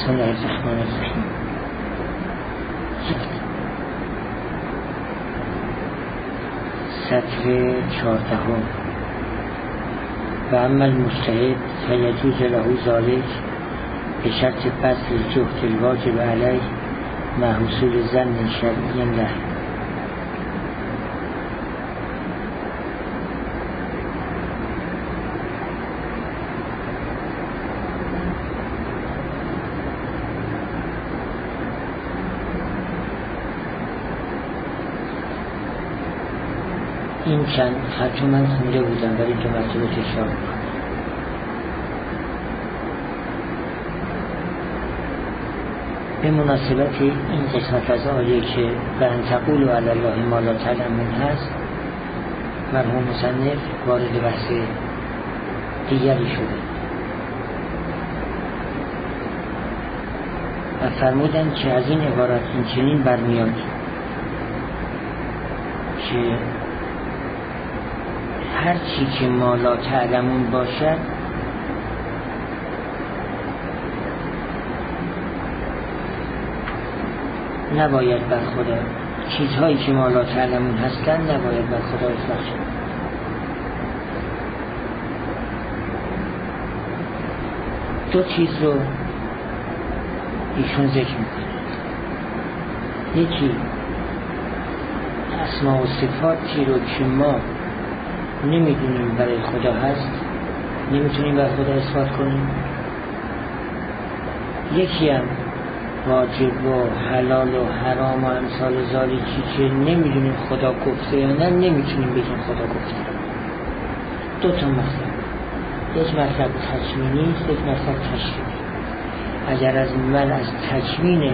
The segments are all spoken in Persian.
بسم الله الرحمن الرحیم. سطر 14. و اما المجتهد فیجوز له ذلک به شرط بذل جهد الواجب علیه مع حصول ظن شرعی له. این چند خطو من خونده بودم ولی تو مرتبه تکرار میکنم. به مناسبت این قسمت از آیه که و ان تقولوا علی الله ما لا تعلمون هست، مرحوم مصنف وارد بحث دیگری شده و فرمودند که از این عبارت این چنین برمیاد که هر چی که ما لا تعلمون باشد نباید بر خدا، چیزهایی که ما لا تعلمون هستن نباید بر خدا اطلاق شد. دو چیز رو ایشون ذکر میکنه. یکی اسما و صفاتی رو که ما نمیدونیم برای خدا هست نمیتونیم بر خدا اثبات کنیم. یکی هم واجب و حلال و حرام و امثال ذالکی که نمیدونیم خدا گفته یا نه نمیتونیم بگیم خدا گفته. دو تا مطلب، یک مطلب تکوینی است، یک مطلب تشریعی. اگر من از تکوین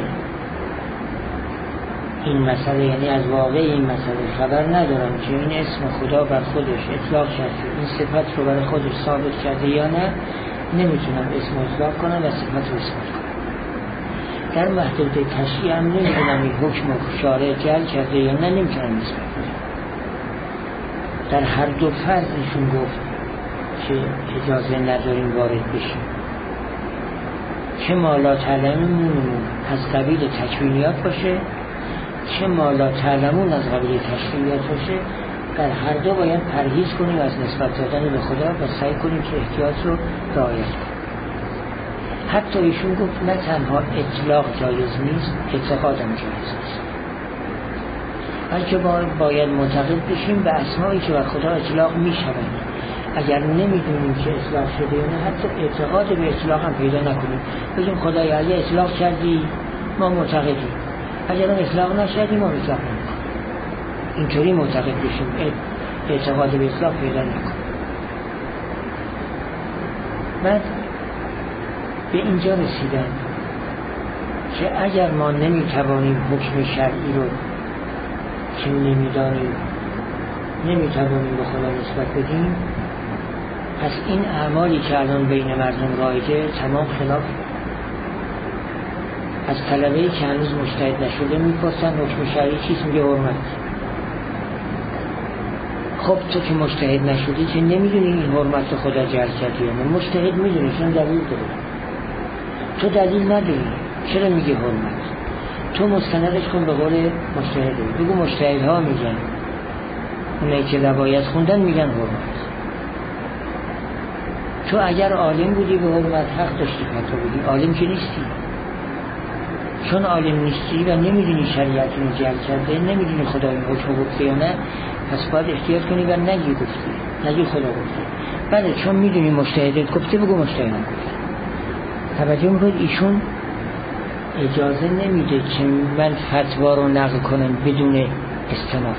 این مسئله یعنی از واقع این مسئله خبر ندارم که این اسم خدا بر خودش اطلاق کرده، این صفت رو برای خودش ثابت کرده یا نه، نمیتونم اسم اطلاق کنم و صفت رو اثبات کنم. در محدود تشریع هم نمیدونم این حکم شارع جعل کرده یا نه، نمیتونم اثبات کنم. در هر دو فرض ایشون گفت که اجازه نداریم وارد بشیم، چه ما لا تعلمون از قبیل تکوینیات باشه چه ما لا تعلمون از قبیل تشریعیات باشه، در هر دو باید پرهیز کنیم از نسبت دادن به خدا و سعی کنیم که احتیاط رو رعایت کنیم. حتی ایشون گفت نه تنها اطلاق جایز نیست، اعتقاد هم جایز نیست، بلکه باید معتقد بشیم به اسمایی که بر خدا اطلاق می شوند. اگر نمیدونیم که اطلاق شده یا نه، حتی اعتقاد به اطلاق هم پیدا نکنیم، بگیم خدای اگه اطلاق کردی ما معتقدیم، اگر اطلاق نشدیم ما اطلاق نمیکنیم. اینطوری معتقد بشیم، اعتقاد به اطلاق پیدا نکنیم. بعد به اینجا رسیدن که اگر ما نمیتوانیم حکم شرعی رو که نمیدانیم نمیتوانیم به خدا نسبت بدیم، پس این اعمالی که الان بین مردم رایجه تمام خلاف. از طلبه‌ای که هنوز مجتهد نشده میپرسن حکم شرعی چیست؟ میگه حرمت. خب تو که مجتهد نشدی که نمیدونی این حرمت خدا جعل کرده یا نه؟ مجتهد میدونی چون دلیل داره. تو دلیل نداری چرا میگی حرمت؟ تو مستندش کن به قول مجتهد. بگو مجتهدها میگن، اونایی که روایت خوندن میگن حرمت. تو اگر عالم بودی به حرمت حق داشتی فتوا بدی، عالم که نیستی. چون عالم نیستی و نمیدونی شریعت رو جعل کرده، نمیدونی خدا این حکم گفته یا نه، پس باید احتیاط کنی و نگی گفته، نگی خدا گفته. بله چون میدونی مجتهدت گفته بگو مجتهدم گفته. توجه میکنید ایشون اجازه نمیده که من فتوا رو نقل کنم بدون استناد.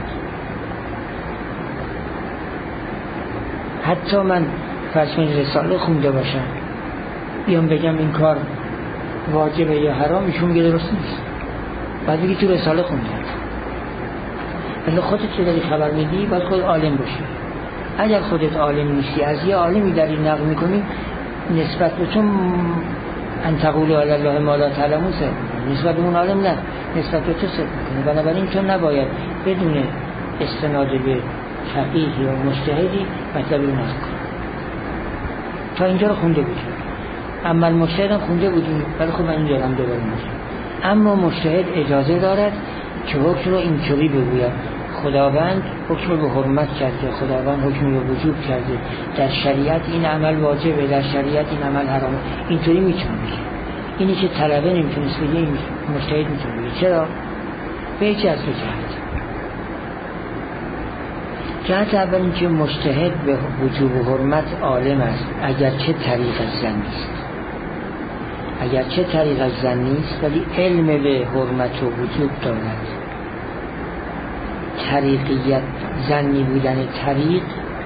حتی من فرض کنید رساله خونده باشم بیام بگم این کار واجبه یا حرام، ایشون میگه درست نیست. بعد بگی تو رساله خوندم. ولی خودت که داری خبر میدی باید خود عالم باشی. اگر خودت عالم نیستی از یه عالمی داری نقل میکنی، نسبت به تو ان تقولوا علی الله ما لا تعلمون سر نسبت به اون عالم نه، نسبت به تو سر میکنی. بنابراین تو نباید بدون استناد به فقیه یا مجتهدی مطلب رو نقل کنی. تا اینجا رو خونده بودیم. اما مجتهد هم خونده بودیم، ولی خب من این دارم دوباره میگم. اما مجتهد اجازه دارد که حکم رو اینطوری بگوید خداوند حکم به حرمت کرده، خداوند حکم به وجوب کرده، در شریعت این عمل واجبه، در شریعت این عمل حرامه. اینطوری میتونه بگه. اینی که طلبه نمیتونست بگه، این مجتهد میتونه بگه. چرا؟ به یکی از دو جهت اول این که مجتهد به وجوب و حرمت عالم است، اگرچه طریق از زن نیست، اگرچه طریق از زن نیست ولی علم به حرمت و وجوب دارد. طریقیت زنی بودن طریق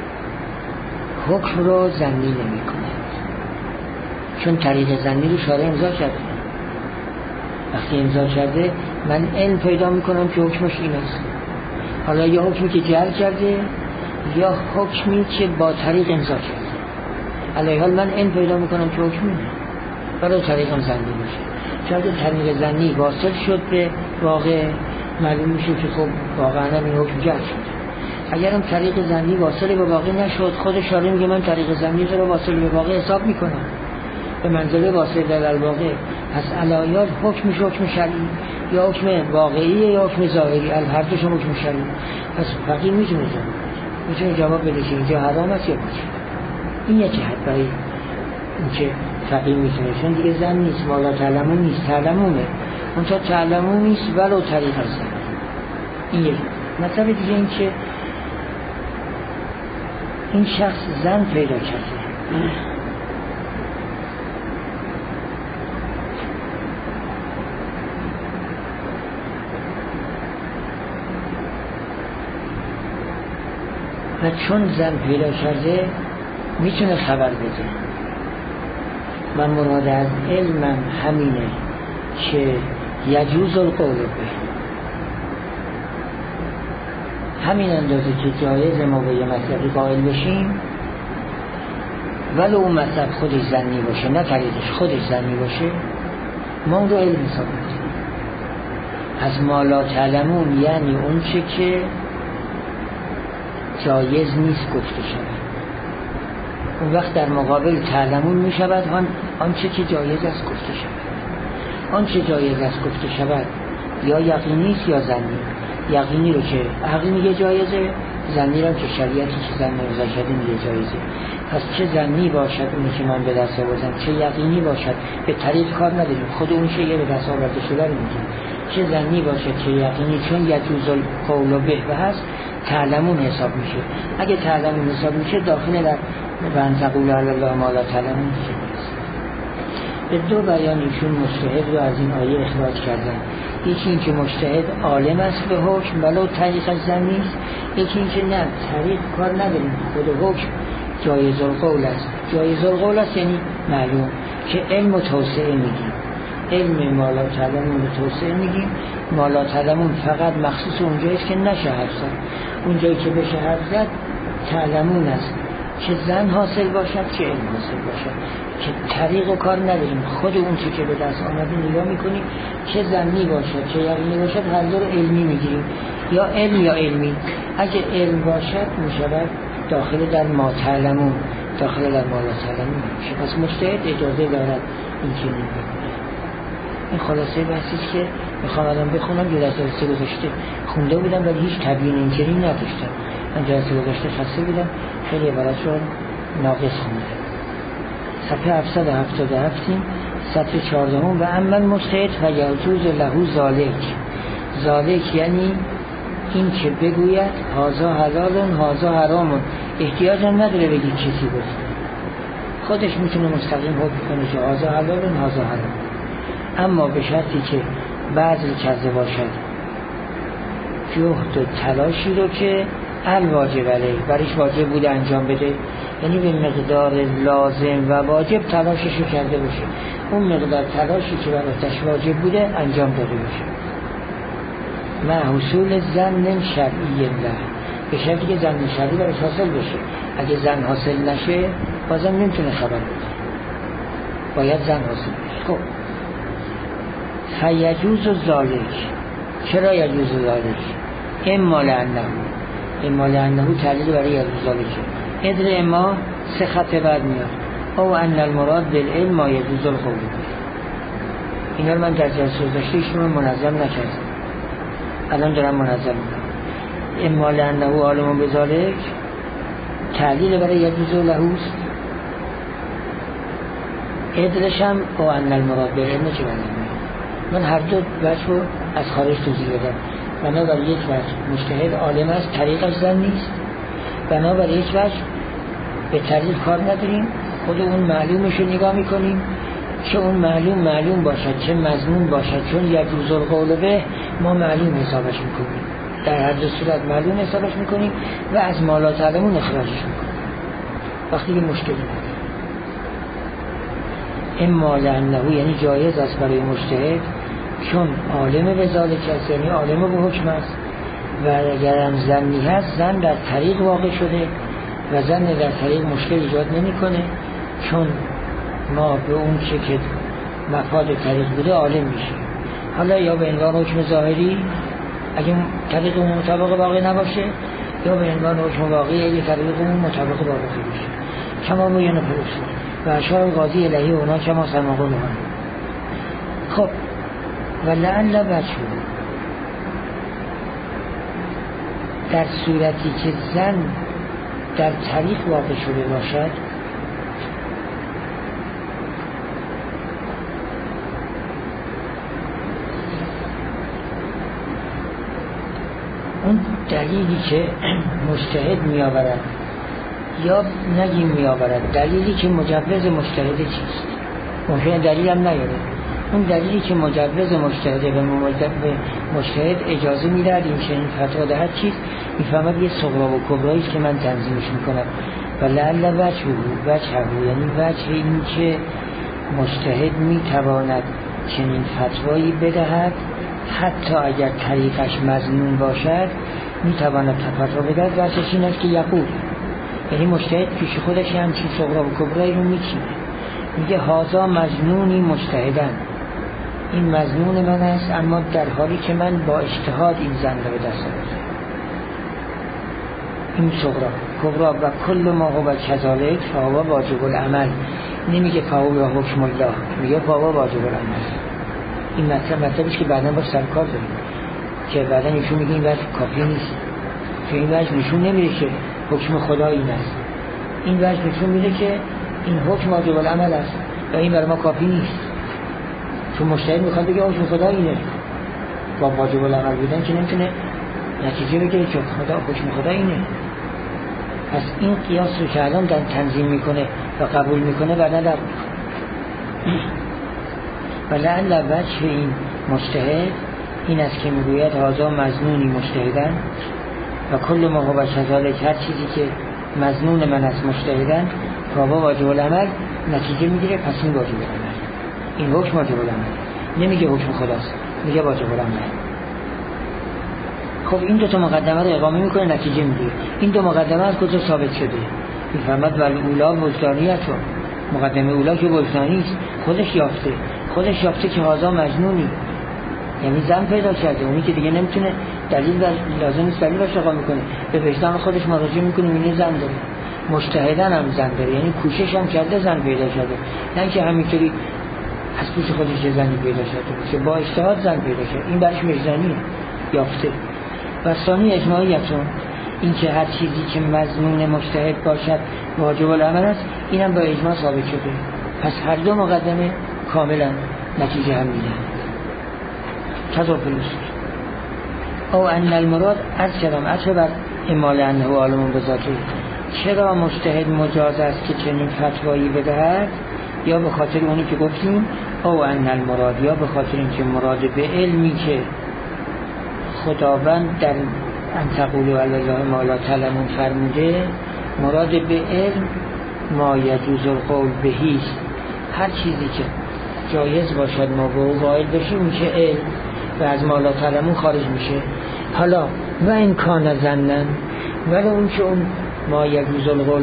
حکم رو زنی نمی کند، چون طریق زنی رو شارع امضا کرده. وقتی امضا کرده من علم پیدا می کنم که حکمش این است. حالا یا حکمی که جعل کرده یا حکمی که با طریق امضا کرده. علیه حال من علم پیدا می کنم که حکمی نه، برای طریقم زنی میشه. چون طریق زنی واصل شد به واقع، معلوم میشه که خب واقعا این حکم جعل شد. اگرم طریق زنی واصل به واقع نشد، خود شارع میگه من طریق زنی رو واصل به واقع حساب میکنم، به منزله واصل در الواقع. پس علایات حکمش حکم شرعی، یا حکم واقعی یا حکم ظاهری، هر دوشون حکم شرعی. پس فقیه میتونه جواب بده که اینجا حرام است یا باشه. این یه جهت برای اینکه فقیه میتونه، چون دیگه زن نیست، مالا تعلمون نیست، تعلمونه اون تا تعلمون نیست ولو طریق از زن. این یک مطلب دیگه این که این شخص زن پیدا کرده، و چون زن پیدا کرده میتونه خبر بده. من مراد از علمم همینه که یجوز القول به، همین اندازه که جایز ما به یه مطلبی قائل بشیم ولو مطلب خودش زنی باشه، نه طریقش خودش زنی باشه، ما اون رو علم حساب میکنیم. از ما لا تعلمون یعنی اون چه که جایز نیست گفته شود، اون وقت در مقابل تعلمون می شود آنچه که جایز است گفته شود. آنچه جایز است گفته شود یا یقینی است یا زنی. یقینی رو که عقل میگه جایزه، زنی رو که شریعتی که زن نوزا شده میگه جایزه. پس چه زنی باشد اونی که من به دست آوردم، چه یقینی باشد، به طریق کار نداریم، خود اون شیء به دست آورده شده رو میگیم. چه زنی باشد چه یقینی، چون یجوز القول به و هست تعلمون حساب میشه. اگه تعلمون حساب میشه داخل در وان تقولوا علی الله ما لا تعلمون میشه. به دو بیان ایشون مجتهد رو از این آیه اخراج کردن. یکی این که مجتهد عالم است به حکم ولو طریق از زن نیست، یکی این که نه طریق کار نداریم، خود حکم جایز القول است. جایز القول است یعنی معلوم که علم و توسعه میگیم، علم ما لا تعلمون رو توسعه میگیم. ما لا تعلمون فقط مخصوص اونجاییست که نشه حرف زد، اونجایی که بشه حرف زد تعلمون است، چه زن حاصل باشد چه علم حاصل باشد، که طریق و کار نداریم، خود اون چی که به دست آمده نگاه میکنیم، چه زنی باشد چه یقینی باشد هر دو رو علمی میگیریم، یا علم یا علمی. اگه علم باشد میشود داخل در ما تعلمون، داخل در ما لا تعلمون میشه. پس مجتهد اجازه دارد این که نمیگه. این خلاصه بحثیست که میخوام الان بخونم. یه جلسه گذشته خونده بودم ولی هیچ تبیین اینکری نداشتم. من جلسه گذشته خسته بودم، خیلی عبارت رو ناقص خوندم. صفحه 777 سطر 14 و اما مجتهد و یجوز له ذالک. ذالک یعنی این که بگوید هذا حلال هذا حرام، احتیاج هم نداره بگید چیزی گفت، خودش میتونه مستقیم حکم کنه که هذا حلال هذا حرام. اما به شرطی که بعضی کرده باشد جهد و تلاشی رو که الواجب علیه برایش واجب بوده انجام بده، یعنی به مقدار لازم و واجب تلاشش رو کرده باشه، اون مقدار تلاشی که برایش واجب بوده انجام داده باشه. مع حصول زن شرعی له، به شرطی که زن شرعی برایش حاصل بشه. اگه زن حاصل نشه بازم نمیتونه خبر بده، باید زن حاصل بشه. خب فیجوز ذالک. چرا یجوز ذالک؟ اما لانه تعلیل برای یجوز ذالک. ادر اما سه خط بعد میاد. او ان المراد بالعلم ما یجوز القول به. اینا رو من در جلسه گذشته ایشون منظم نکردم، الان دارم منظم میکنم. اما لانه عالم بذالک تعلیل برای یجوز لهوست، ادرش هم او ان المراد بالعلم چه من هر دو وجه رو از خارج توضیح بدم. بنابراین یک وجه مجتهد عالم است، طریقش زن نیست. بنابراین یک وجه به طریق کار نداریم، خود اون معلومش رو نگاه میکنیم، چه اون معلوم باشد چه مضمون باشد، چون یجوز القول به ما معلوم حسابش میکنیم، در هر دو صورت معلوم حسابش میکنیم و از ما لا تعلمون اخراجش میکنیم وقتی که مشکلی نداره. اما لانه یعنی جایز است برای مجتهد چون عالم به ذالک است، یعنی عالم به حکم است و اگر هم زنی هست زن در طریق واقع شده و زن در طریق مشکل ایجاد نمیکنه، چون ما به اون چه که مفاد طریق بوده عالم میشیم. حالا یا به عنوان حکم ظاهری اگه طریق اون مطابق واقع نباشه، یا به عنوان حکم واقعی اگه طریق اون مطابق واقع باشه. کما بیان پروسی و اشار قاضی الهی اونا کما سماقو نمان. خب و لعل بچه در صورتی که زن در طریق واقع شده باشد، اون دلیلی که مجتهد میآورد یا نگیم میآورد، دلیلی که مجوز مجتهد چیست؟ ممکنه دلیل هم نیاره. اون دلیلی که مجوز مجتهد به مجتهد اجازه میدهد این چنین فتوا دهد چیست؟ میفهمد یه صغرا و کبرایی است که من تنظیمش میکنم. و لعل وجه یعنی وجه این که مجتهد میتواند چنین فتوایی بدهد حتی اگر طریقش مظنون باشد میتواند فتوا بدهد. وجهش این است که یقول یعنی مجتهد پیش خودش همچین صغرا و کبرایی رو میچینه، میگه هازا مظنونی مجتهدن، این مظنون من است، اما در حالی که من با اجتهاد این زن رو به دست آوردم. این صغرا کبرا و کل ما هو کذالک فهو واجب العمل. نمیگه فهو یا حکم الله، میگه فهو واجب العمل. این مطلبش که بعدا باش سرکار داریم که بعدا ایشون میگه این وجه کافی نیست، که این وجه نشون نمیده که حکم خدا این است، این وجه نشون میده که این حکم واجب العمل است و این برای ما کافی نیست، چون مجتهد میخواد بگه حکم خدا اینه، با واجب العمل بودن که نمیتونه نتیجه بگه که حکم خدا اینه. پس این قیاس رو که الان در تنظیم میکنه و قبول میکنه بعدا در و لعل وجه این مجتهد این است که میگوید هازا مظنونی مجتهدن و کل ما هو کذالک، هر چیزی که مظنون من است مجتهدن فهو واجب العمل، نتیجه میگیره پس این واجب العمل، این حکم واجب العمل، نمیگه حکم خداست، میگه واجب العمل. خب این دو تا مقدمه رو اقامه میکنه، نتیجه میگیره. این دو مقدمه از کجا ثابت شده؟ میفهمد ولی اولا وجدانیتون، مقدمه اولا که وجدانی است، خودش یافته که هازا مجنونی، یعنی زن پیدا کرده، اونی که دیگه نمیتونه دلیل لازم نیست دلیل باشه اقامه کنه، به وجدان خودش مراجعه میکنه، این زن داره، مجتهدن هم زن داره، یعنی کوشش هم کرده زن پیدا کرده، نه اینکه همینطوری از پیش خودش زنی پیدا کرده، با اجتهاد زن پیدا کرده، این برش وجدانیه، یافته. و ثانی اجماعیتون این که هر چیزی که مظنون مجتهد باشد واجب العمل است، اینم با اجماع ثابت شده. پس هر دو مقدمه کاملا نتیجه هم میدن. تضافر الاصول او ان المراد از کلام عطف بر اما لانه عالم بذاته. چرا مجتهد مجاز است که چنین فتوایی بدهد؟ یا به خاطر اونی که گفتیم او ان المراد، یا به خاطر اینکه مراد به علمی که خداوند در انتقول و الله ما لا تعلمون فرموده، مراد به علم ما یجوز القول بهیست، هر چیزی که جایز باشد ما به او قائل بشیم میشه علم و از ما لا تعلمون خارج میشه. حالا و این کان زنن، ولی اون که اون ما یجوز القول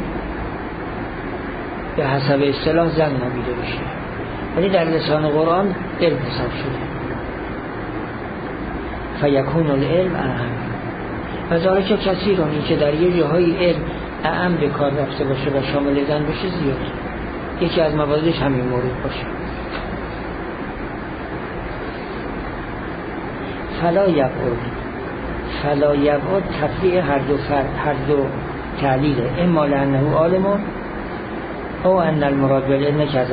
به حسب اصطلاح زن نامیده بشه، ولی در لسان قرآن علم حساب شده. فیکون العلم اهم و ذالک کثیر، این که در یه جاهای علم اهم به کار رفته باشه و شامل زن بشه زیاد. یکی از مواردش همین مورد باشه. فلا یبعد تفریع هر دو تعلیله، اما لانه عالم او ان المراد بالعلم کذا.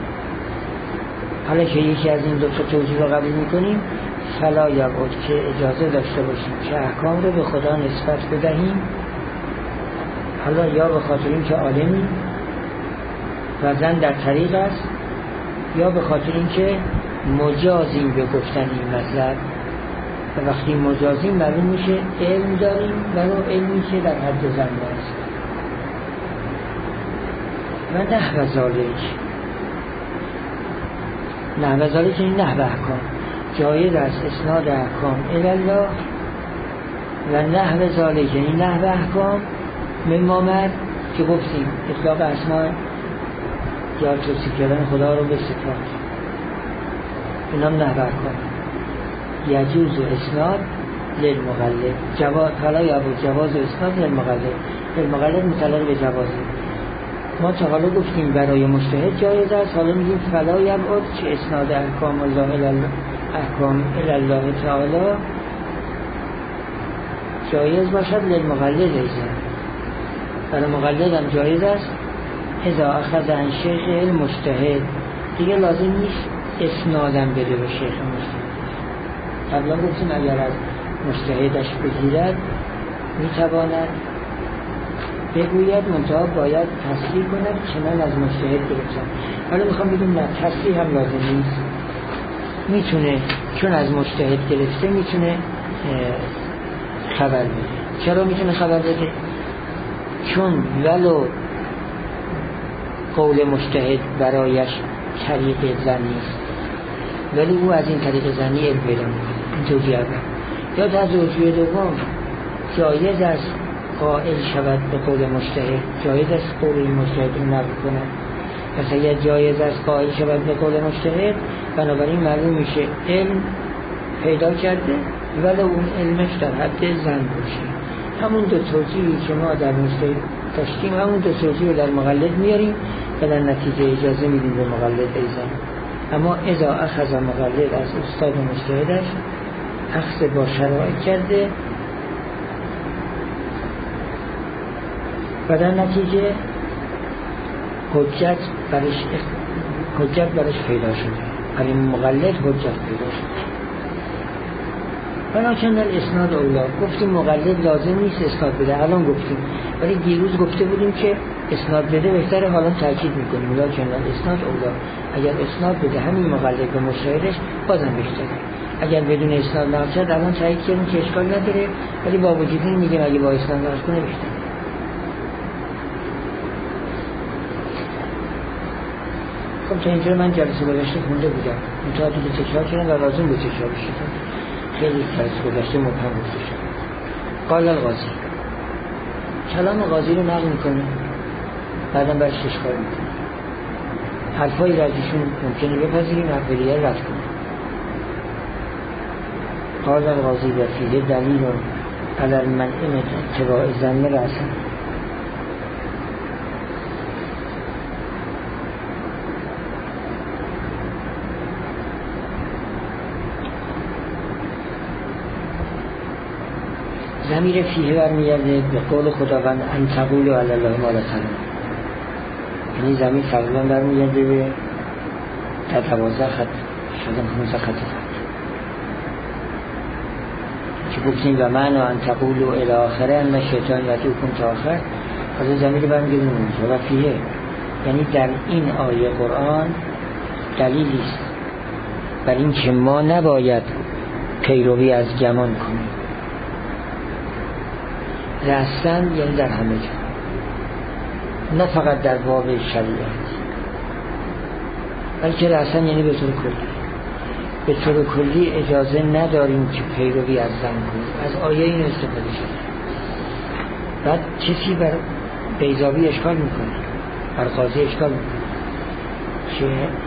حالا که یکی از این دو تا توجیه رو قبول میکنیم، فلا یبعد که اجازه داشته باشیم که احکام رو به خدا نسبت بدهیم، حالا یا به خاطر این که عالمی و زن در طریق است، یا به خاطر این که مجازیم به گفتن این مطلب، و وقتی مجازیم معلوم میشه علم داریم ولو علمی که در حد زن است. و نحو ذالک این نحو احکام جایز است اسناد احکام الله و نحو ذالک این نحو احکام مما مرد که گفتیم اطلاق اسماء یا توصیف کردن خدا رو به صفات، اینم نحو احکام. یجوز اسناد للمقلد فلا یبعد جواز اسناد للمقلد مطلق به جوازه. ما تا حالا گفتیم برای مجتهد جایز است، حالا میگیم فلا یبعد که اسناد احکام الله تعالی جایز باشد للمقلد ایضا، برای مقلد هم جایز است. اذا اخذ عن شیخ المجتهد، دیگه لازم نیست اسنادم بده به شیخ مجتهد. قبلا گفتیم اگر از مجتهدش بگیرد میتواند بگوید، منتها باید تصریح کند که من از مجتهد گرفتم. حالا میخوام بگیم نه، تصریح هم لازم نیست، میتونه چون از مجتهد گرفته میتونه خبر بده. چرا میتونه خبر بده؟ چون ولو قول مجتهد برایش طریق زنی است، ولی او از این طریق زنی علم پیدا میکنه. این توجیه اول. یا در توجیه دوم جایز است قائل شود به قول مجتهد، جایز است قول این مجتهد رو نقل کنه. پس اگر جایز است قائل شود به قول مجتهد، بنابراین معلوم میشه علم پیدا کرده ولی اون علمش در حد زن باشه. همون دو توجیهی که ما در مجتهد داشتیم همون دو توجیه رو در مقلد میاریم و در نتیجه اجازه میدیم به مقلد ایضا. اما اذا اخذ مقلد از استاد مجتهدش اخذ با شرایط کرده و در نتیجه حجت برش پیدا شده، برای مقلد حجت پیدا شده. ولیکن در اسناد اولا گفتیم مقلد لازم نیست اسناد بده، الان گفتیم، ولی دیروز گفته بودیم که اسناد بده بهتره، حالا تاکید میکنیم ولیکن در اسناد اولا. اگر اسناد بده همین مقلد به مجتهدش بازم بهتره. اگر بدون اسناد نقل کرد الان تاکید کردیم که اشکال نداره، ولی با وجود این میگیم اگه با اسناد نقل کنه بهتره. خب تا اینجا من جلسه گذشته خونده بودم، منتها دیگه تکرار کردم و لازم به تکرار شدم، خیلی جلسه گذشته مبهم گفته شد. قال القاضی، کلام قاضی رو نقل میکنه، بعدم برش اشکال میکنه، حرفایی را ازشون ممکنه بپذیریم، حرفایی را رد کنیم. قال القاضی و فیه دلیل علی المنع من اتباع ظن رأسا. ضمیر فیه برمیگرده به قول خداوند ان تقولوا علی الله ما لا تعلمون، یعنی ضمیر تقریبا برمیگرده به تا 12 خط شدن 15 خط که گفتیم و معنی ان تقولوا الی آخره ان شیطان یدعوکم تا آخر، از ضمیر برمیگرده اونجا و فیه، یعنی در این آیه قرآن دلیلی است بر این که ما نباید پیروی از گمان کنیم. رأسن یعنی در همه جا، نه فقط در باب شریعت، بلکه رأسن یعنی به طور کلی. به طور کلی اجازه نداریم که پیروی از زن کنیم. از آیه این استفاده شده. بعد کسی بر بیضاوی اشکال میکنه، بر قاضی اشکال میکنه که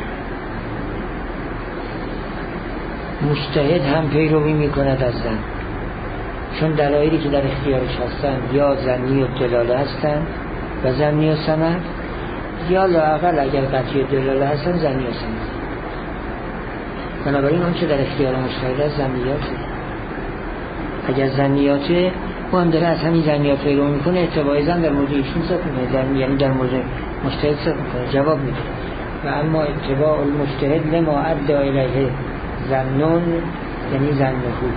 مجتهد هم پیروی میکند از زن، چون دلایلی که در اختیارش هستن یا زنی و دلاله هستن و زنی و سمر، یا لااقل اگر قطعی دلاله هستن زنی هستن. بنابراین اون چه در اختیار مجتهد است زنیاته. اگر زنیاته او هم داره از همین زنیات پیرو میکنه، اتباع زن در مورد ایشون صدق میکنه، یعنی در مورد مجتهد صدق میکنه، جواب میده. و اما اتباع المجتهد لما ادعا الیه ظنون یعنی ظنه.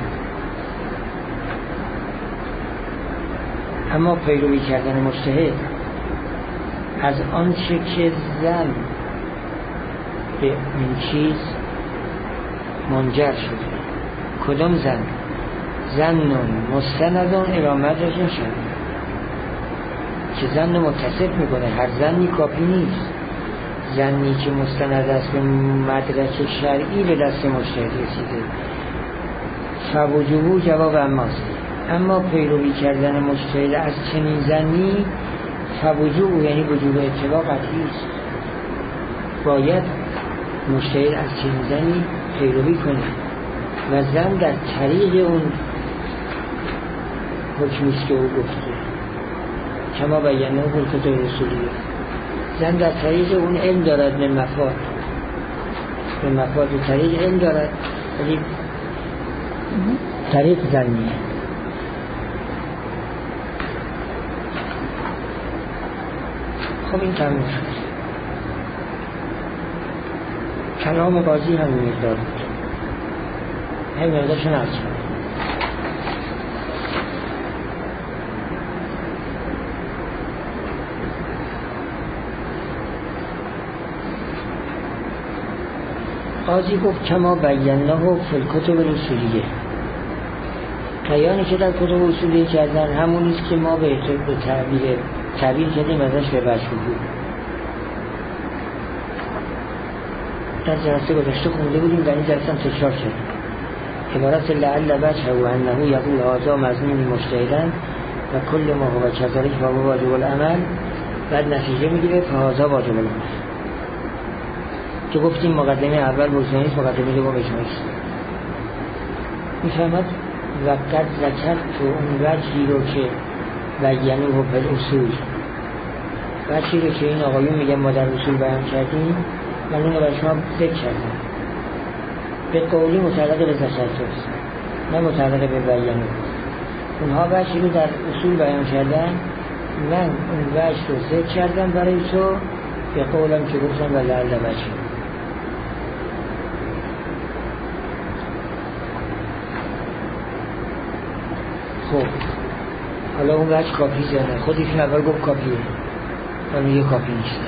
اما پیروی کردن مجتهد از آنچه که زن به این چیز منجر شده. کدام زن؟ زنون مستندون ارامتش شده که زن متصف میکنه. هر زنی کافی نیست. زنی که مستند است به مدرک شرعی به دست مجتهد رسیده فوجوبو جواب اماست. اما پیروی کردن مجتهد از چنین زنی فوجوبو یعنی وجوب اتباع قطعی است. باید مجتهد از چنین زنی پیروی کنه و زن در طریق اون حکمیست که او گفته کما بیانه و کتاب رسولیه. زن در طریق اون علم دارد به مفاد به طریق علم دارد، ولی طریق زنیه. خب این تمام شد. کلام قاضی هم مقدار بود، همین مقدارشون عرض شد. قاضی گفت کما بیانه و فی الکتب الاصولیه. بیانی که در کتب اصولیه کردن همونیست که ما به تعبیر کردیم ازش به وجه بود. در جلسه گذشته خونده بودیم، در این جلسه هم تکرار شد. عبارت لعل وجه و انه یقول هذا مضمون مجتهدن و کل ما هو کذالک فهو واجب العمل، بعد نتیجه میگیره فهذا واجب العمل. که گفتیم مقدمه اول بزرگیست، مقدمه دوم اجماعیست. میفهمد وقت ذکر تو اون وجهی رو که بیانه و پر اصول، وجهی رو که این آقایون میگن ما در اصول بیان کردیم، من اون رو برای شما ذکر کردم. به قولی متعلق به ذکرتوست، نه متعلق به بیانه. اونها وجهی رو در اصول بیان کردن، من اون وجه رو ذکر کردم برای تو به قولم که گفتم و لعل وجه. خب حالا اون وجه کافی زنه، خودیشون اول گفت کافیه، ولی یه کافی نیست.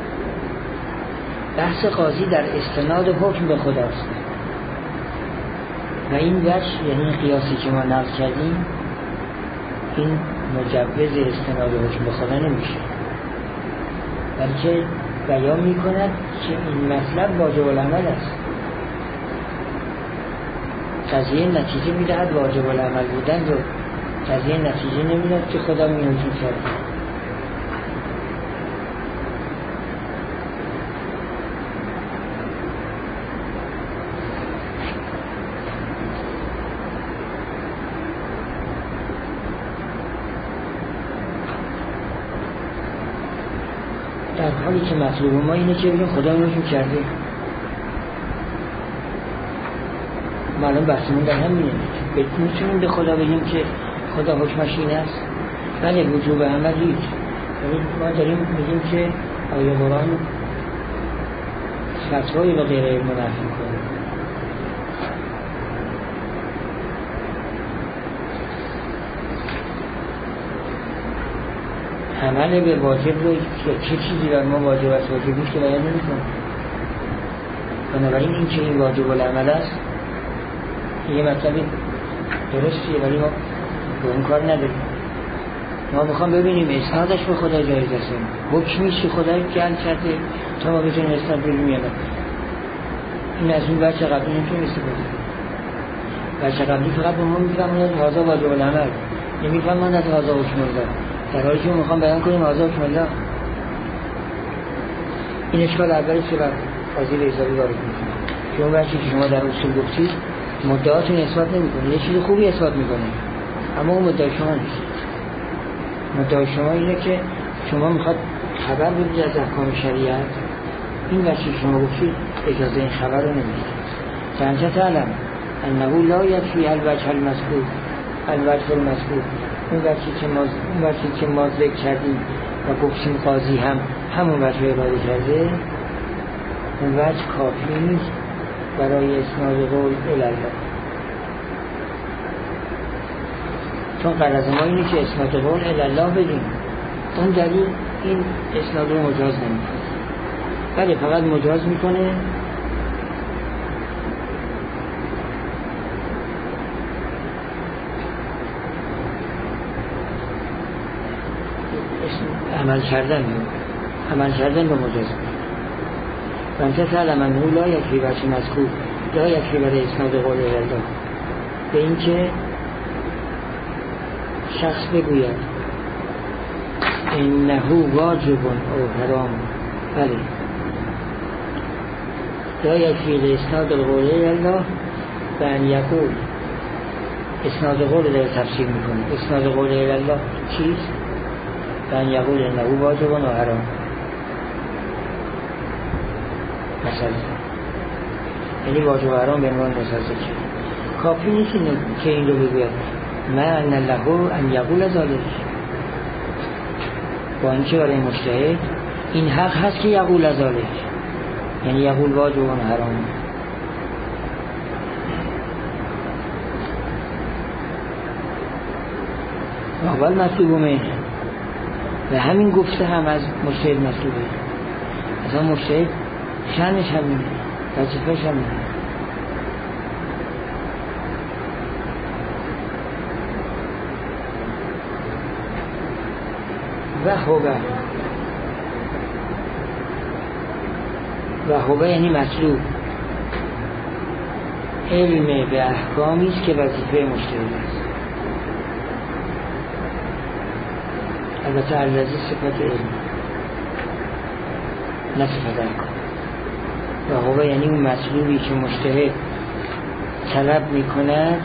بحث قاضی در استناد حکم به خداست و این وجه یعنی قیاسی که ما نقل کردیم این مجوز استناد حکم به خدا نمیشه، بلکه بیان میکند که این مطلب واجب العمل است. قضیه نتیجه میدهد واجب العمل بودن رو، قضیه نتیجه نمیدهد که خدا میوجود کرده. در حالی که مطلوب ما اینه که بگیم خدا میوجود کرده. معلوم بحثمون در همینه، میتونیم به خدا بگیم که خدا حکمش این است، ولی وجوب عمل هیچ. ما داریم میگیم که آیه قرآن فتوایی و غیره علم نفی کنه. عمل به واجب رو چه چیزی بر ما واجب است واجب نیست که بیان نمی‌کنه. بنابراین این که این واجب العمل است یه مطلبی درستیه، ولی ما به اون کار نداریم. ما میخوام ببینیم اسنادش به خدا جایز است، حکمیش که خدا جعل کرده تا ما بتونیم اسناد ببینیم یا نه. این از اون بچه قبلی نمیتونیم استفاده کنیم. بچه قبلی فقط به ما میفهموند هذا واجب العمل، نمیفهموند هذا حکم الله، در حالی که میخوام بیان کنیم هذا حکم الله. این اشکال اولی که بر قاضی ریزاوی وارد میکنه که اون بچه که شما در اصول گفتید مدعاتون اثبات نمیکنه، یه چیز خوبی اثبات میکنه، اما اون مدعای شما نیست. مدعای شما اینه که شما میخواد خبر بدید از احکام شریعت، این وجهی شما گفتید اجازه این خبر رو نمیدید. چنانچه تعلم انه لا یکفی الوجه المذکور الوجه المذکور، اون وجهی که ما ذکر کردیم و گفتیم قاضی هم همون وجه اراده کرده، اون وجه کافی نیست برای اسناد قول الله، چون غرض ما اینه که اسناد قول الله بدیم. اون دلیل این اسناد رو مجاز نمیکنه، بله فقط مجاز میکنه عمل کردن رو مجاز میکنه. وانت تعلم انه لا یکفی وجه مذکور، لا یکفی برای اسناد قول الله، به این که شخص بگوید انه واجب او حرام، بله لا یکفی اسناد قول الله و ان یقول، اسناد قول الله تفسیر میکنه. اسناد قول الله چیست؟ و ان یقول انه واجب او حرام. مثلا یعنی واجب و حرام به عنوان مسلسل شد. کافی نیست که این رو بگوید ما ان له ان یقول ذلک، با اینکه برای مجتهد این حق هست که یقول ذلک، یعنی یقول واجب و حرام. اول مطلوب منه و همین گفته هم از مجتهد مطلوبه. اصلا مجتهد شأنش همینه، وظیفه‌ش همینه. و هوه یعنی مطلوب، علم به احکامی است که وظیفه مجتهد است. البته الذی صفت علم نه صفت احکام. و هوه یعنی اون مطلوبی که مجتهد طلب می کند،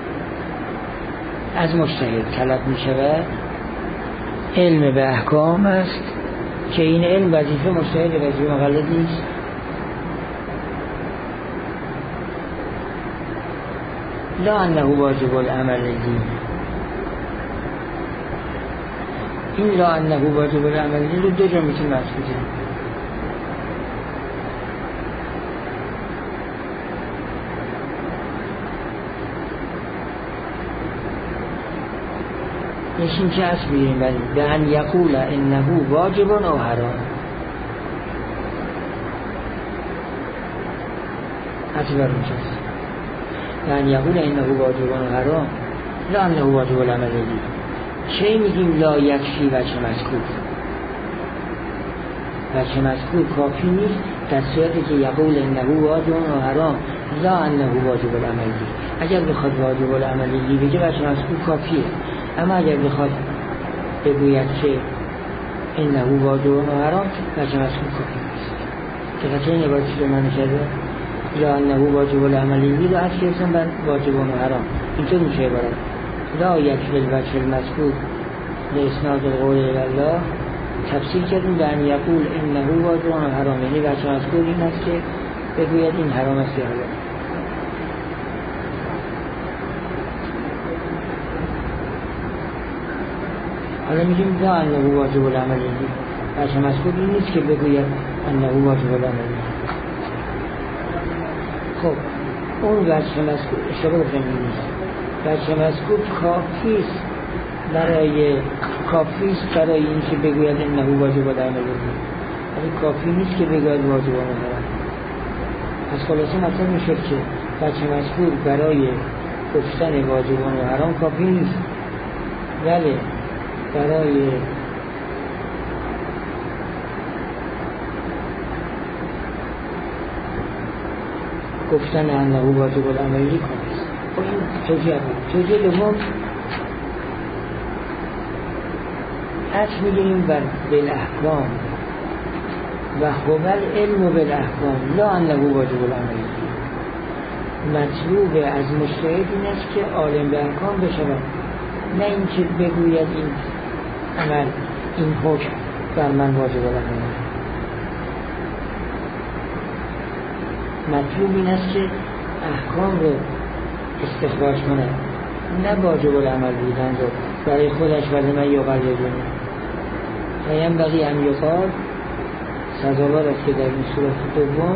از مجتهد طلب می شود، علم به احکام است که این علم وظیفه مجتهد، وظیفه مقلد نیست. لا انه واجب العمل دین، این لا انه واجب العمل دین رو دو جا میتونیم بحث کنیم. نشین که اصل بیریم به ان یقول انه واجب او حرام، حتی بر اونجاست. به ان یقول انه واجب او حرام لا انه واجب العمل دین. چه میگیم لا یکفی وجه مذکور؟ وجه مذکور کافی نیست در صورتی که یقول انه واجب او حرام لا انه واجب العمل دین. اگر بخواد واجب العمل دین بگه وجه مذکور کافیه، اما اگر بخواد بگوید که انه واجب و حرام وجه مذکور کافی نیست. دقیقا این عبارتی رو من کرده لا انه واجب العملی رو از کردن بر واجب و حرام. اینطور میشه عبارت لا یکفی الوجه المذکور لاسناد القول الله، تفسیر کردیم به ان یقول انه واجب و حرام، یعنی وجه مذکور این است که بگوید این حرام است یا حلال. حالا میگیم لا انه واجب العمل دین، وجه مذکور این نیست که بگوید انه واجب العمل دین. خب اون وجه مذکور اشاره بکنیم نیست، وجه مذکور کافیست برای این که بگوید انه واجب العمل دین، ولی کافی نیست که بگوید واجب العمل دین. پس خلاصه مثلا میشه که وجه مذکور برای گفتن واجب و حرام کافی نیست، ولی برای گفتن انه واجب العمل دین کافی است. خب این توجیه دوم اصل میگیم بر بالاحکام و هو العلم بالاحکام لا انه واجب العمل دین. مطلوب از مجتهد این است که عالم به احکام بشود، نه اینکه بگوید این عمل این حکم بر من واجب العمل. مطلوب این است که احکام رو استخراج کنه، نه واجب العمل بودن رو برای خودش ولی من یقلدون. فیم بقی هم یقال سزاوار است که در این صورت دوم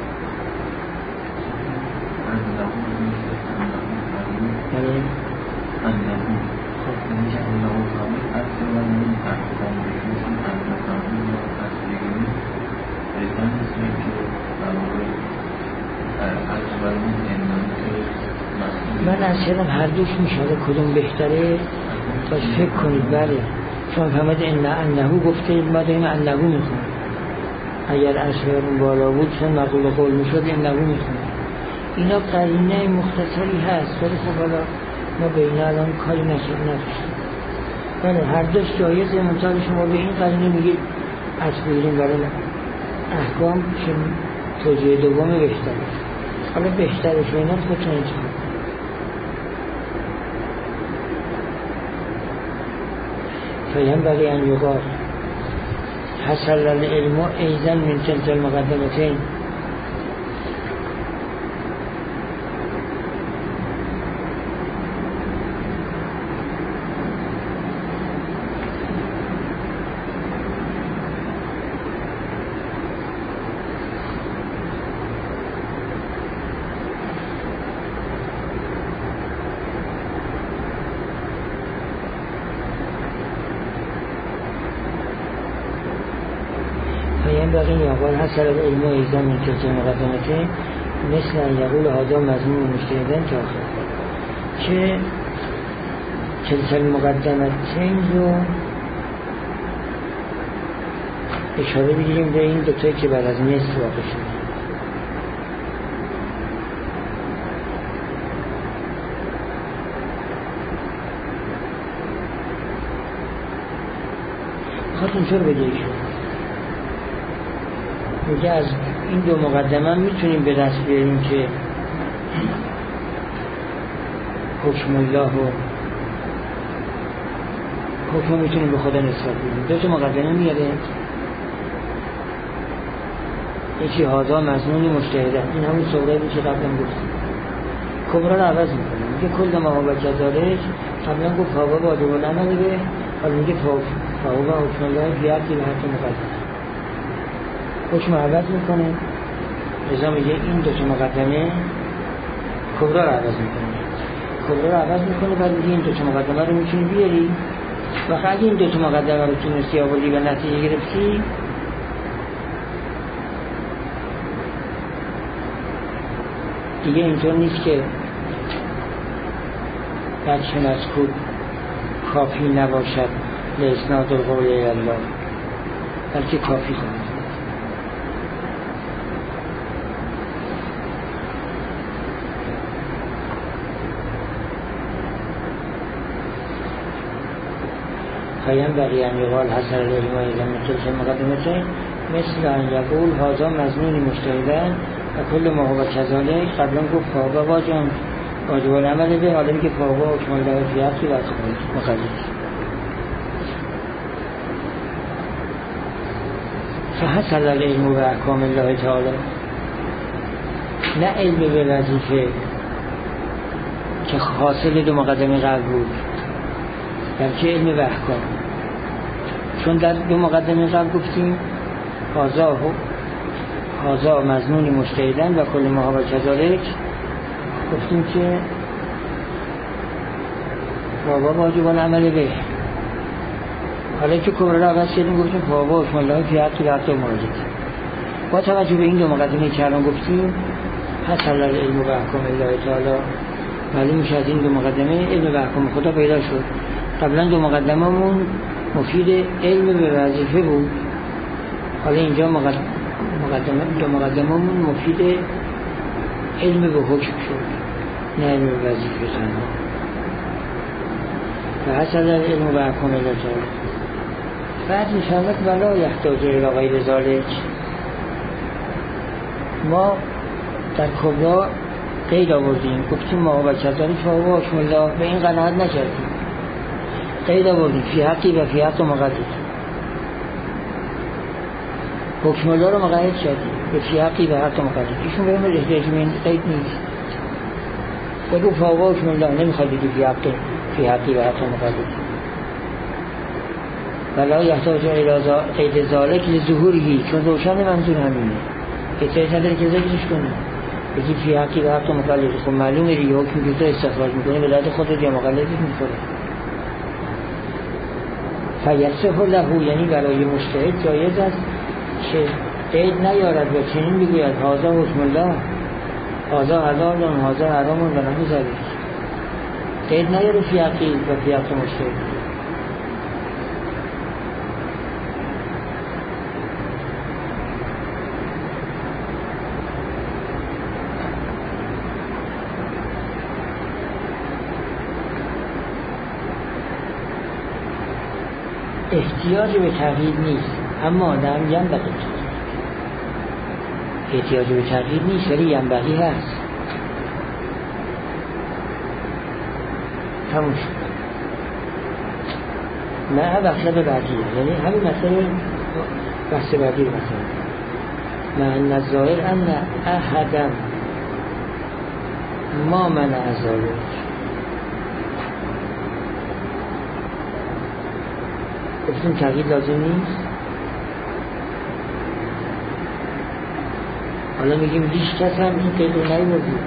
من از شدم هر دوش میشاده کدوم بهتره باش فکر کنید. بله چون فهمد انهو گفته ما داریم انهو میخونیم، اگر اشعار اون بالا بود چون مقول قول میشد انهو میخونیم. اینا قرینه مختصری هست ولی خب حالا ما به اینا الان کاری نداشتیم. بله هر دوش جایزه، منطقه شما به این قرینه میگید از بگیریم برای احکام چون توجیه دوم بهتره. حالا بهترش و اینا خودتون انتخاب. فهم بقی ان یقال حصل العلم ایضا من تلك المقدمتین. باقی یقال حصل العلم ایضا من تلك المقدمتین مثل ان یقول هذا مضمون مجتهدن تا آخر. چه تلك المقدمتین رو اشاره بگیریم به این دوتایی که بعد از نصف واقع شد. خواهد اینطور بگیری شد میگه از این دو مقدمه میتونیم به دست بیاریم که حکم الله و حکم میتونیم به خدا نسبت بدیم. دو تا مقدمه میاره، یکی هذا مضمونی مجتهدن، این همون صورتی که قبلا گفتیم. کبرا رو عوض میکنیم، میگه کل ما هو کذالک. قبلا گفت هوا واجب العمل به، حالا میگه فهو حکم الله فی حق مقدمه. حکم عوض میکنه، رضا میگه این دو تا مقدمه کبرا رو عوض میکنه. کبرا رو عوض میکنه بعد میگه این دو تا مقدمه رو میتونی بیاری. وقتی اگه این دو تا مقدمه رو تونستی آوردی و نتیجه گرفتی، دیگه اینطور نیست که بچه مذکور کافی نباشد لاسناد القول الی الله، بلکه کافی خواهد. فیم بقی ان یقال حصل العلم ایضا من تلک المقدمتین مثل ان یقول هذا مضمون مجتهدن و کل ما هو کذالک. قبلا گفت فهو واجب العمل به، حالا میگه فهو حکم الله فی حق مقدمه. فحصل العلم و احکام الله تعالی، نه علم به وظیفه که حاصل دو مقدمه قبل بود، بلکه علم و احکام. چون در دو مقدمه قبل گفتیم هذا مضمون مجتهدن و کل ما هو کذالک، گفتیم که بابا واجب العمل به. حالا که کبرا رو عوض کردیم گفتیم بابا حکم الله فی حق مراجعه. با توجه به این دو مقدمه که الان گفتیم حصل العلم و احکام الله تعالی، معلوم میشه از این دو مقدمه علم و احکام خدا پیدا شد. قبلا دو مقدممون مفید علم به وظیفه بود، حالا اینجا دو مقدممون مفید علم به حکم شد، نه علم به وظیفه تنها. و حصل العلم و احکام الله تعالی. بعد میشود ولا یحتاج الی غیر ذلک. ما در کبرا قید آوردیم، گفتیم ما و کذالک فهو حکم الله، به این قناعت نکردیم، قید آوردیم فی حقی و فی حق مقدمه. حکم الله رو مقید شدی به فی حقی و حق مقید، ایشون بهم احتیاج من قید نیست. بگو فوق حکم الله، نمیخواد بگی فی حقی و حق مقید. ولا یحتاج الی قید ذالک لظهوره، چون روشن منظور همینه، احتیاج نداره که ذکرش کنی. بگی فی حقی و حق مقید، خب معلومه دیگه حکم که تو استخراج میکنه به درد خودت یا مقلدت میخوره. فیصح له، یعنی برای مجتهد جایز است که قید نیارد و چنین بگوید هذا حکم الله، هذا حلال و هذا حرام و نحو ذلک. قید نیاره فی حقی و فی حق مجتهد. احتیاج به تغییر نیست، اما در ینبغی احتیاج به تغییر نیست ولی ینبغی هست. تموم شد. نه بحث بعدی، یعنی همین مسئله بحث بعدی مثلا من الظاهر ان احدا ما منع ذلک. گفتیم تغییر لازم نیست. حالا میگیم هیچ کس هم این قید رو نیاورد.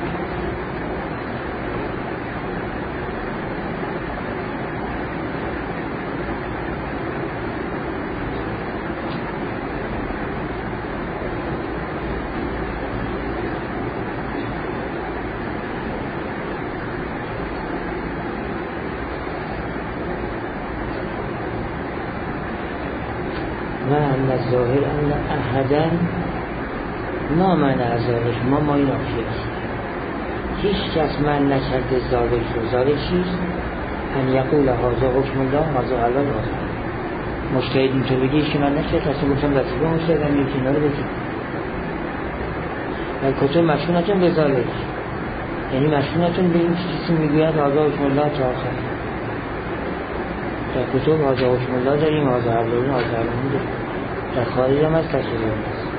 من الظاهر ان احدا ما منع ذلک، ما این آخیست هیچ کس من نکرده ذالک رو. ذالک چیست؟ ان یقول هذا حکم الله هذا حلال. مجتهد اینطور بگیش که من نکرد، اصلا گفتم وظیفه مجتهدم یکی اینا رو بگیم. و کتب مشهونتون به ذالک، یعنی مشهونتون به این کسی میگوید هذا حکم الله تا آخر. در کتب هذا حکم الله داریم، هذا حلال، هذا حرام داریم. در خارج هم از تصویر هست.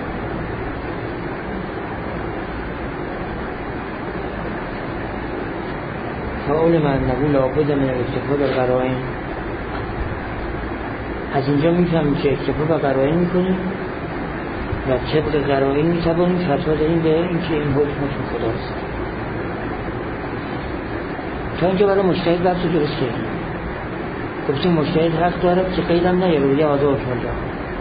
فعول من نقول لابد من اکتفا به قرائن. از اینجا میفهمیم که اکتفا به قرائن میکنیم و طبق قرائن میتوانیم فتوا داریم به اینکه این حکم خداست. تا اینجا برای مجتهد بحث درست کردیم. گفتیم مجتهد حق دارد که قیدم نیاره بگه هذا حکم الله.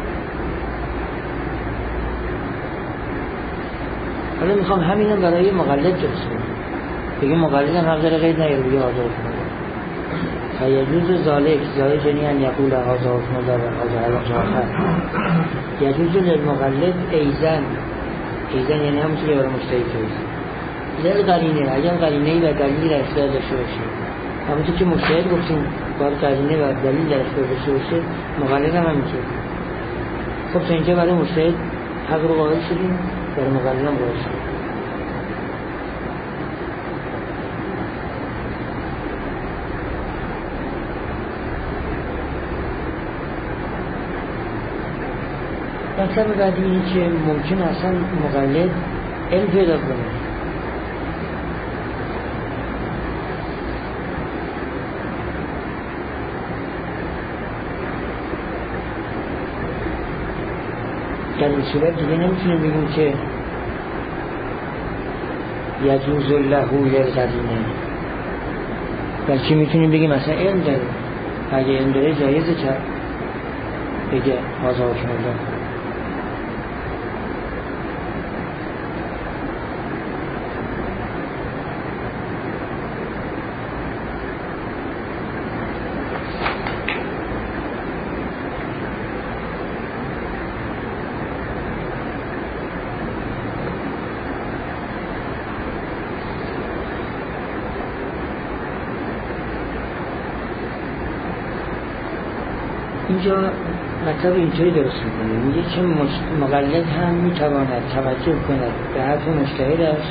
حالا میخوام همینم برای مقلد درست کنم. بگه مقلد هم حق داره قید نیاره بگه هذا حکم الله. فیجوز ذالک، ذالک یعنی ان یقول هذا حکم الله و هذا حرام. یجوز للمقلد ایزن یعنی همونطور که برای مجتهد شد. للقرینه، اگر قرینه‌ای و دلیلی در اختیار داشته باشه، همونطور که مجتهد گفتیم باید قرینه و دلیل در اختیار داشته باشه، مقلد هم همینطور. خب تا اینجا برای مجتهد حق رو قائل شدیم، برای مقلد هم قائل شدیم. مطلب بعدی اینه که ممکن اصلا مقلد علم پیدا کنه. در این صورت دیگه نمیتونیم بگیم که یجوز له للقرینه، بلکه میتونیم بگیم مثلا علم داره. اگه علم داره جایزه که بگه هذا حکم الله. اینجا مطلب اینطوری درست میکنه، میگه که مقلد هم میتواند توجه کند به حرف مجتهدش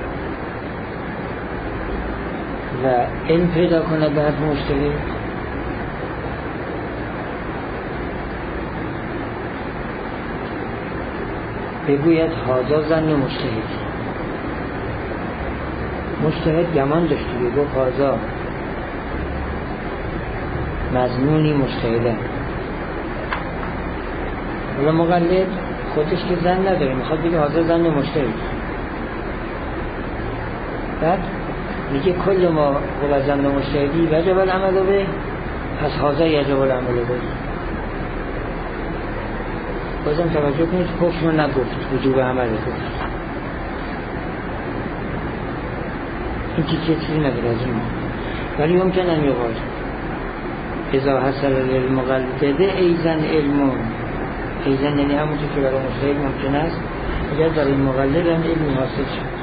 و علم پیدا کند به حرف مجتهد بگوید هذا ظن مجتهد گمان داشت دیگه، گفت هذا مظنونی مجتهده. حالا مقلد خودش که ظن نداره، میخواد بگه هذا ظن مجتهد، بعد میگه کل ما هو ظن مجتهدی وجب العمل به، پس هذا یجب العمل به. بازم توجه کنید حکم نگفت، وجوب عمل گفت. این چیزی نداره از این، ولی ممکن ان یقال اذا حصل للمقلد ایزن علمون، ایزن یعنی همونطور که برای مجتهد ممکن است اگر در این مقلد هم علمی حاصل شد.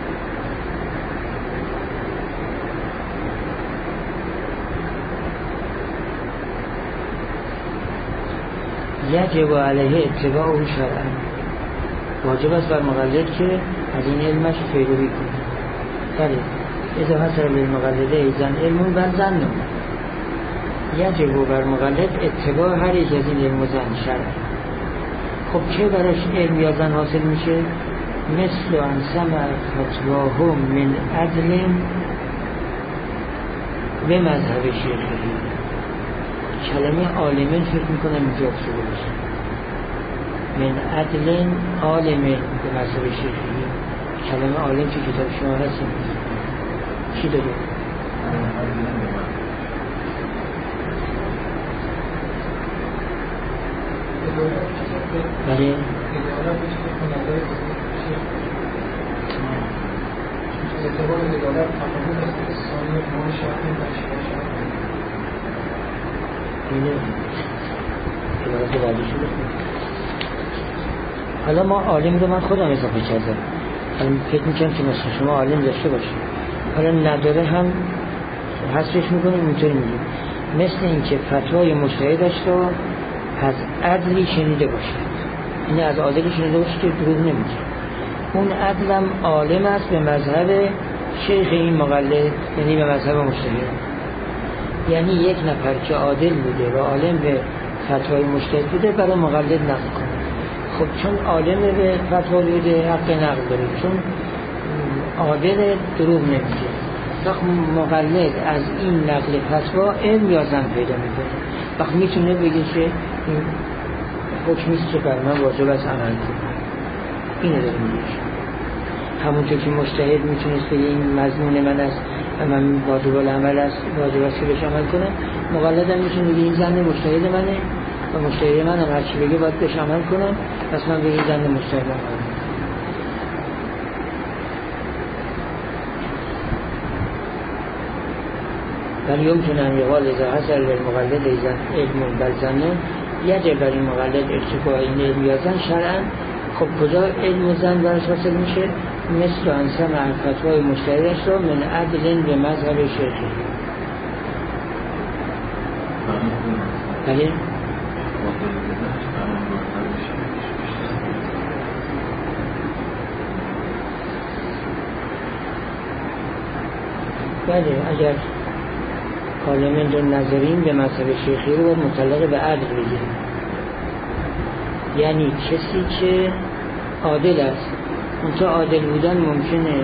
یجب علیه اتباع شرعا، واجب است بر مقلد که از این علمش پیروی کنه. بله اذا حصل للمقلد ایزن علمون بل ظن، یجب بر مقلد اتباع هر یک از این علم و ظن شرع. خب چه براش علم یا ظن حاصل میشه؟ مثل ان سمع فتواهم من عدل به مذهب شیخی. کلمه عالمین فکر میکنم اینجا افتاده باشه، من عدل عالمین به مذهب شیخی. کلمه عالم که کتاب شما هست چی داره؟ بله حالا ما عالم رو من خودم اضافه کردم، حالا فکر میکنم که مثل شما عالم داشته باشه، حالا نداره هم حذفش میکنیم، اینطوری میگیم مثل این که فتوای مجتهدش رو از عدلی شنیده باشه، این از عادلی شنیده باشه که دروغ نمیگه. اون عدلم عالم است به مذهب شیخ این مقلد، یعنی به مذهب مجتهد. یعنی یک نفر که عادل بوده و عالم به فتوای مجتهد بوده برای مقلد نقل کنه. خب چون عالم به فتوا بوده حق نقل داره، چون عادل دروغ نمیگه. وقت مقلد از این نقل فتوا علم یا ظن پیدا میکنه، وقت میتونه بگه که این حکمیست که بر من واجب است عمل کنم. اینه داره میگه. همونطور که مجتهد میتونست بگه این مضمون من است و من واجب العمل است، واجب است که بهش عمل کنم، مقلد هم میتونه بگه این ظن مجتهد منه و مجتهد من هم هرچی بگه باید بهش عمل کنم، پس من بگه ظن مجتهد منه. ولی یمکن ان یقال اذا حصل للمقلد علم بل ظن، یجب بر این مقلد اتباع این علم یا ظن شرعا. خب کجا علم و ظن برش حاصل میشه؟ مثل ان سمع فتوای مجتهدش رو من عدل به مذهب شیخی. بله بله اگر کالمن رو نظرین به مذهب شیخی رو مطلق به عدل بگیریم، یعنی کسی که عادل است. اونجا عادل بودن ممکنه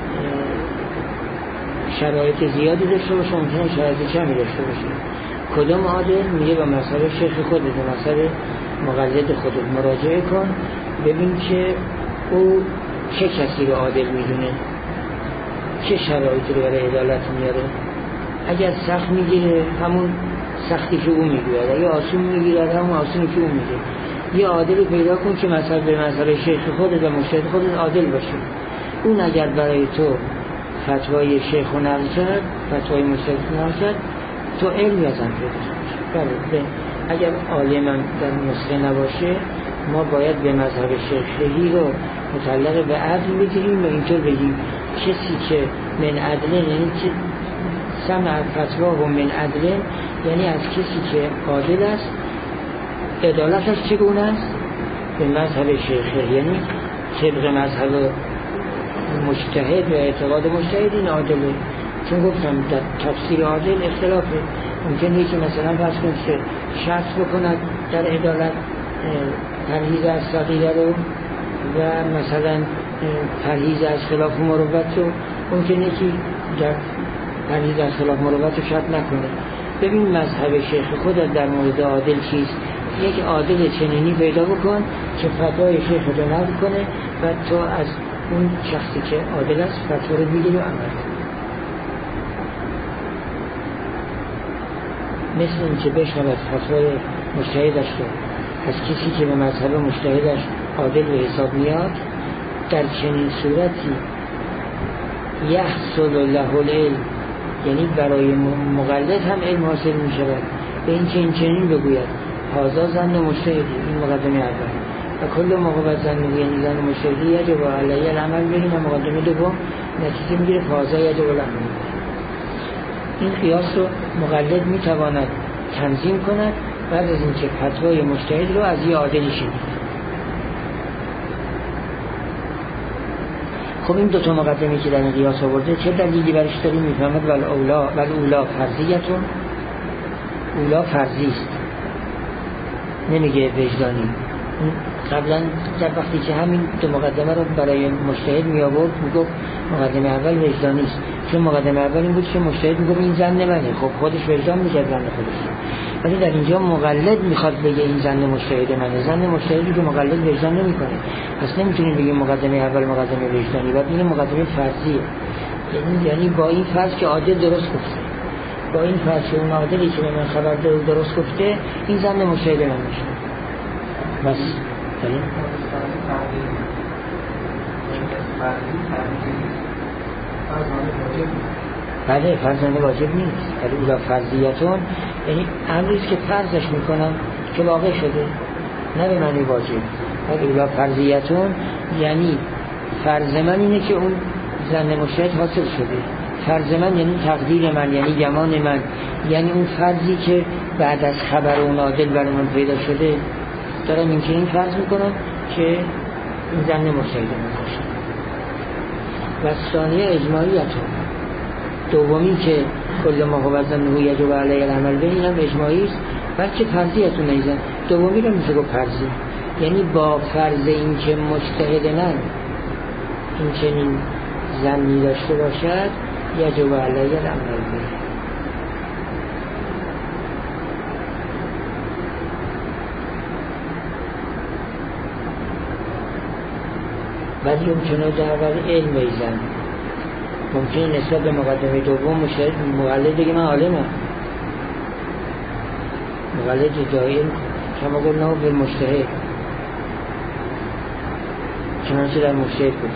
شرایط زیادی داشته باشه، ممکنه شرایط کمی داشته باشه. کدام عادل؟ میگه به مذهب شیخ خودت، به مذهب مقلد خودت مراجعه کن، ببین که او چه کسی رو عادل میدونه، چه شرایطی رو برای عدالت میاره. اگر سخت میگیره همون سختی که او میگیره، اگر آسون میگیره همون آسونی که او میگیره. یه عادلی پیدا کن که مثلا به مذهب شیخ خودت و مجتهد خودت عادل باشه. اون اگر برای تو فتوای شیخ رو نقل کرد، فتوای مجتهد نقل کرد، تو علم یا ظن پیدا کنی. اگر عالم در نسخه نباشه ما باید به مذهب شیخی رو مطلق به عدل بگیریم و اینطور بگیم کسی که من عدل، یعنی که سمع فتوا و من عدل، یعنی از کسی که عادل است عدالتش چگونه است؟ به مذهب شیخی، یعنی طبق مذهب مجتهد و اعتقاد مجتهد این عادله. چون گفتم در تفسیر عادل اختلافه، ممکنه که مثلا فرض کنید که شرط بکند در عدالت پرهیز از صغیره رو و مثلا پرهیز از خلاف مروت رو ممکنه که در پرهیز از خلاف مروت رو شرط نکنه. ببین مذهب شیخ خودت در مورد عادل چیست، یک عادل چنینی پیدا بکن که فتوای شیخ رو نقل کنه و تو از اون شخصی که عادل است فتوا رو بگیری و عمل کنی. مثل این که بشنود فتوای مجتهدش رو از کسی که به مذهب مجتهدش عادل به حساب میاد، در چنین صورتی یحصل له العلم، یعنی برای مقلد هم علم حاصل می شود به این که این چنین بگوید هذا ظن مجتهدی، این مقدمه اول، و کل موقع ظن یعنی ظن مجتهدی یجب علیه العمل بریم، و مقدمه دوم نتیجه میگیره هذا یجب العمل. این قیاس رو مقلد می تواند تنظیم کند بعد از اینکه فتوای مجتهد رو از یه عادلی شنید. خب این دوتا مقدمه که در این قیاس آورده چه دلیلی برش داریم؟ میفهمد اولا فرضیتون، اولا فرضی است، نمیگه وجدانی. قبلا در وقتی که همین دو مقدمه رو برای مجتهد می آورد میگفت مقدمه اول وجدانی است، چون مقدمه اول این بود که مجتهد میگفت این ظن منه، خب خودش وجدان میگه ظن خودش، ولی در اینجا مقلد میخواد بگه این ظن مجتهد منه، ظن مجتهدی که مقلد وجدان نمیکنه، پس نمیتونیم بگیم مقدمه اول مقدمه وجدانی، بعد این مقدمه فرضیه، یعنی با این فرض که عادل درست گفته، با این فرض که اون عادلی که به من خبر داده درست گفته، این ظن مجتهد من میشه. بس بله فرضانه واجب نیست، ولی اولا فرضیتون یعنی امریست که فرضش میکنم که واقع شده، نه به معنی واجب. ولی اولا فرضیتون یعنی فرض من اینه که اون ظن مجتهد حاصل شده، فرض من یعنی تقدیر من، یعنی گمان من، یعنی اون فرضی که بعد از خبر اون عادل برای من پیدا شده دارم این فرض میکنم که این ظن مجتهد من باشه. و ثانیه اجماعیتون، دومی که کل ما هو ظنه یجب علیه العمل به، این هم اجماعی است، بلکه فرضیتون نیزن. دومی رو میشه گفت فرضی، یعنی با فرض این که مجتهد من این چنین ظنی داشته باشد یجب علیه العمل به. ولی ممکنه در اول علم ایزن، ممکنه نسبت به مقدمه دوم مقلد بگه من عالمم، مقلد دائم کما قلنا به مجتهد، چنانچه در مجتهد بود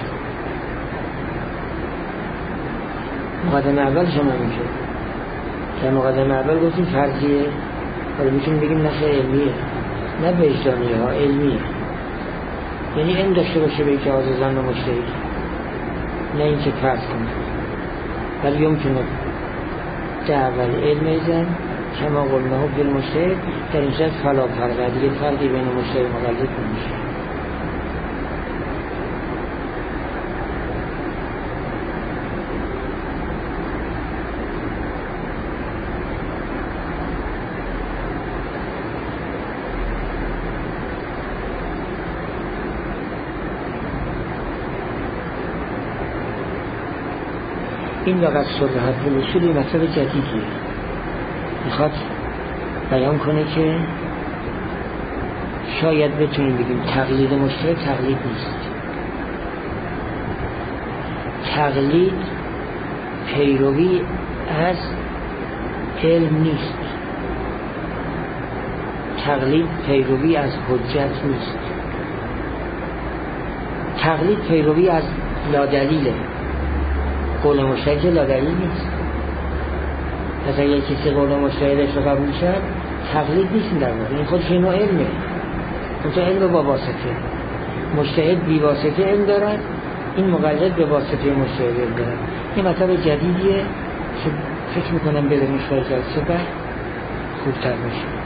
مقدمه اول شما میشه، در مقدمه اول گفتیم فرضیه، ولی میتونیم بگیم نخیر علمیه، نه وجدانیه ها، علمیه، یعنی علم داشته باشه به که آزه ظن مجتهد، نه این که فرض کنه. ولی یمکنه در اول علم ایزن کما قلناه به مجتهد، در این شد فلا فرقه، دیگه فرقی بین مجتهد و مقلد نمیشه. این وقت صلحت اصولی مطلب جدیدیه، میخواد بیان کنه که شاید بتونیم بگیم تقلید مجتهد تقلید نیست، تقلید پیروی از علم نیست، تقلید پیروی از حجت نیست، تقلید پیروی از لادلیله. قول مجتهد لادلیل نیست، مثلا یک کسی قول مجتهدش رو قبول شد تقلید نیست، در واقع این خودش نوع علمه، اونجا علم با واسطه، مجتهد بی واسطه علم دارد، این مقلد به واسطه مجتهد علم دارد. این مطلب جدیدیه که فکر میکنم بدونش خواهد جلسه بعد خوبتر میشه.